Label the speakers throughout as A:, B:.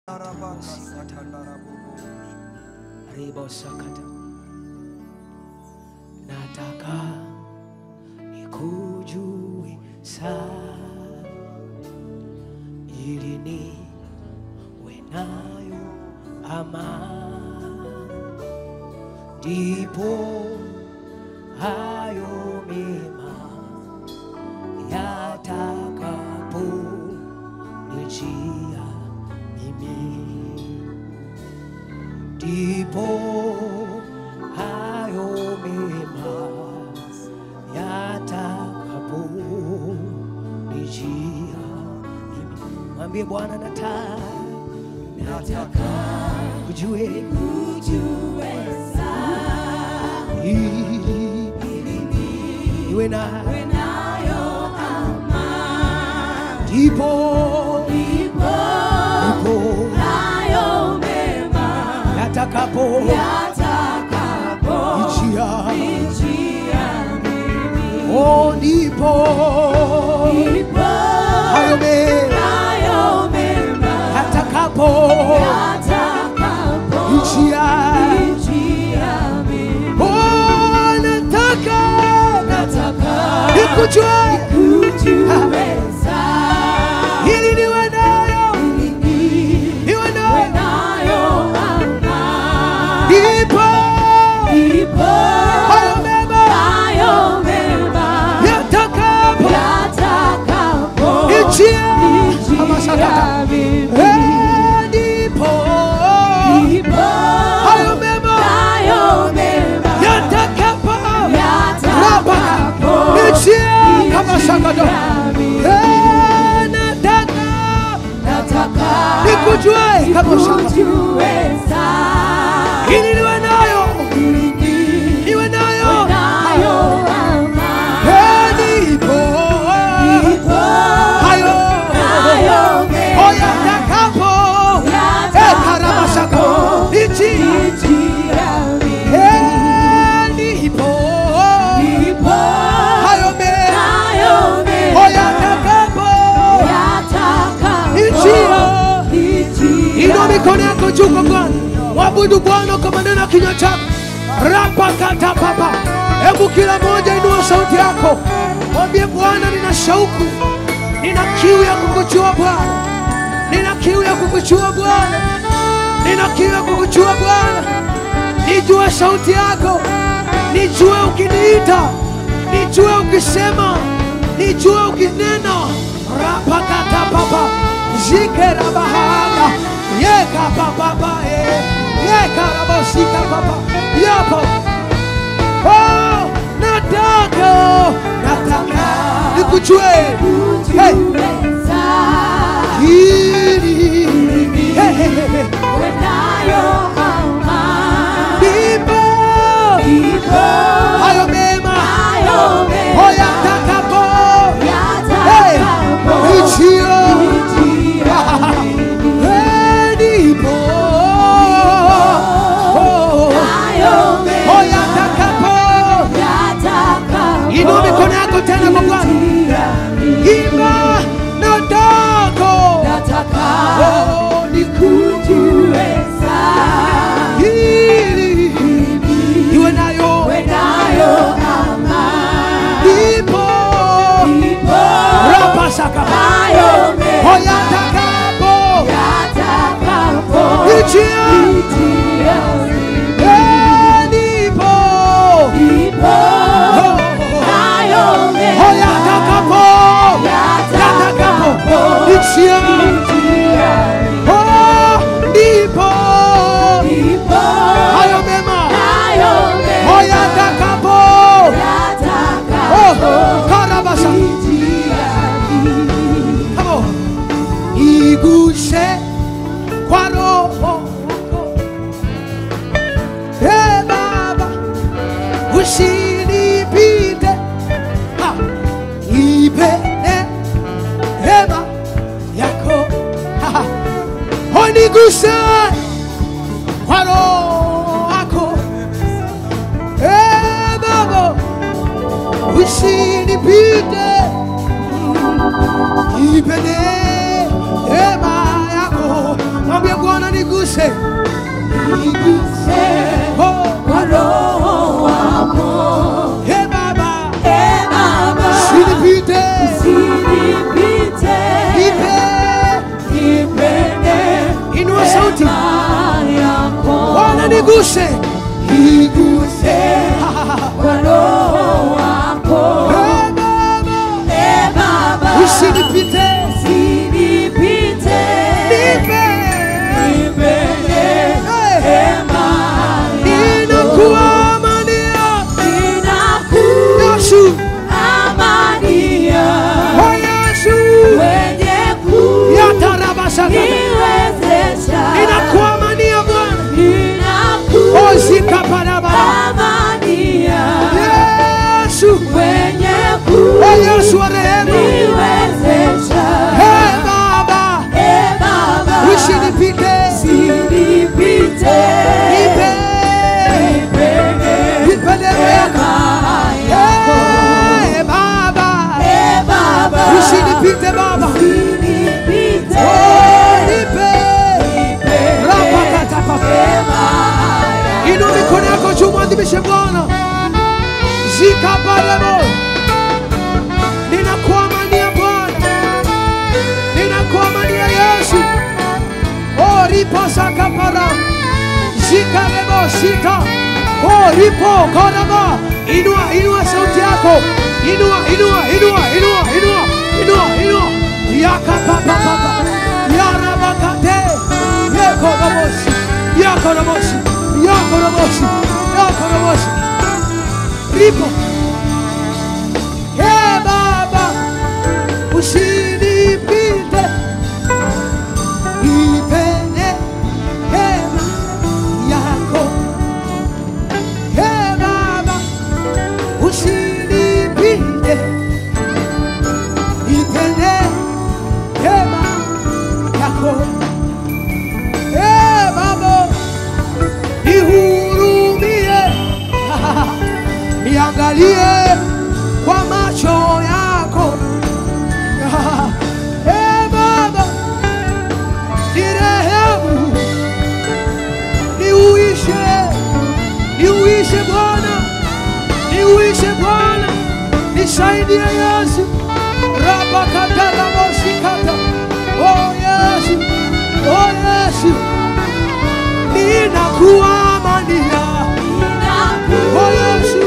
A: Nataka nikujue sana ili niwe nayo amani, ndipo hayo mema yatakaponijia mimi, ndipo hayo mema yatakaponijia mimi. Mwambie Bwana, nataka kujue sana ili niwe nayo amani, ndipo hayo mema yatakaponijia mimi. Oh, ndipo hayo mema yatakaponijia mimi. Oh, nataka nikujue ili niwe nayo amani, ndipo hayo mema yatakaponijia mimi. Ndipo hayo mema yatakaponijia kama shakado. Nataka nikujue kama shakado ili niwe nayo ndipo hayo mikono yako juu kwa Bwana. Mwabudu Bwana kwa maneno ya kinywa chako. Rapa kata papa. Hebu kila moja inua sauti yako. Mwambie Bwana, nina shauku, nina kiu ya kukujua Bwana. Nina kiu ya kukujua Bwana. Nina kiu ya kukujua Bwana. Nijue sauti yako. Nijue ukiniita. Nijue ukisema. Nijue ukinena. Rapa kata papa. Jikera bahaya. Yeka papa yeka rabosika papa yapo. Oh, nataka nikujue ndipo hayo mema yatakaponijia Inua mikono yako tena kwa Bwana. Imba nataka nikujue sana ili niwe nayo amani, ndipo rapa saka yatakaponijia ndipo hayo mema karabasa. Iguse kwa roho Baba, usinipite ipende hema yako. Oniguse kwa roho yako Baba, usinipite ipende hema yako. Mwambie niguse,
B: niguse kwa Roho wako.
A: Hey Baba,
B: usinipite,
A: nipende. Inua sauti, Bwana niguse,
B: kwa Roho wako.
A: Hey Baba, usinipite, ninakuamania Bwana, Yesu, Yesu wa rehema, Hey Baba, usinipite, nipende wema yako. Hey Baba, usinipite Baba, inua mikono yako juu, mwadhimishe Bwana. Zika baremo, ninakuamania Bwana, ninakuamania Yesu. Oh ripo sakapara, zika remo sita, oh ripo koraba. Inua sauti yako, inua yakapapapa, yarabakate, yakoroboshi, ripo. Hey Baba, usinipite, nipende hema yako. Hey Baba, usinipite, nipende hema yako. Hey Baba, nihurumie, niangalie kwa macho yako. Hey Baba, nirehemu, niuishe Bwana, nisaidie Yesu. Rabakatala mosikata, oh Yesu, ninakuamania, oh Yesu,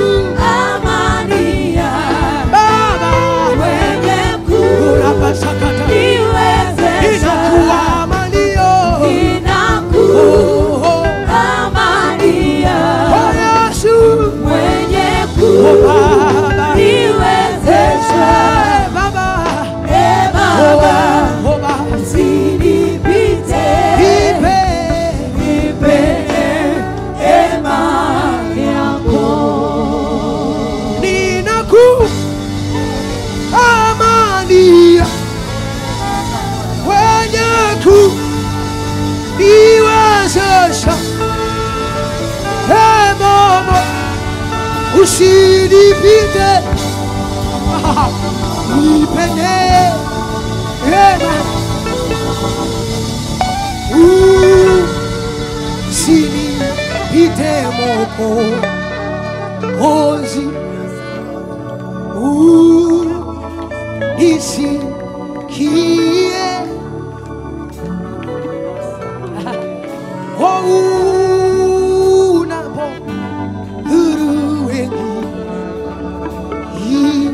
A: Baba, urabasakata, ninakuamania, oh Yesu, oh Baba, niwezeshe Baba, usinipite, nipe hema yako. Ninakuamania, wenye kuniwezesha. Hey Baba, usinipite, nipende hema. Usinipite Mwokozi, nisikie unapohuru wengine,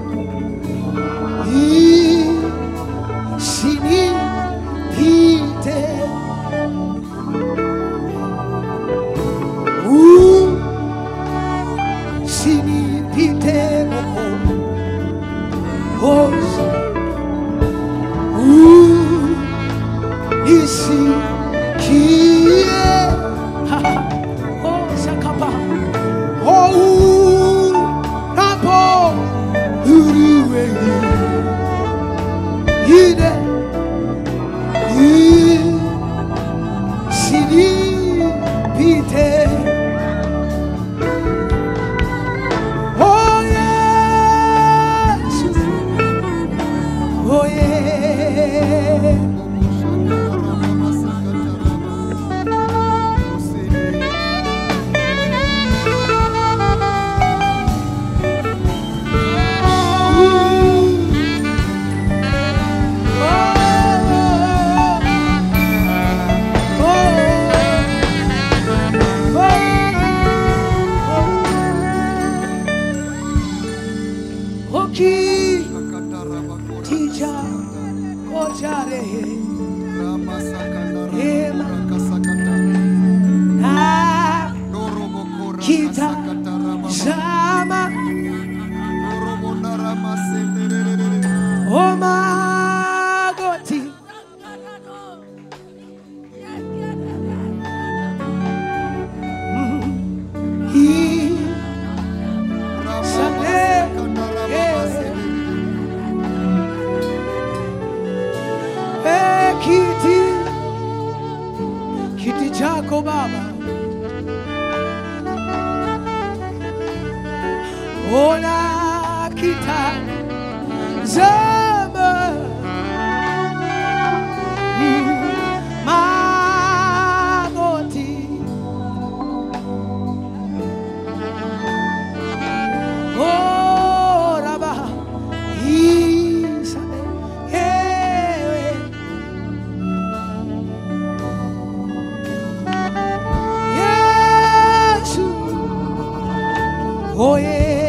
A: usinipite, usinipite Mwokozi, nisikie sakapa, unapohuru wengine, usinipite. Oh Yesu, oh yeah. kiti chako Baba. Ona kitazama magoti, Raba Isa ewe Yesu, oh yeah.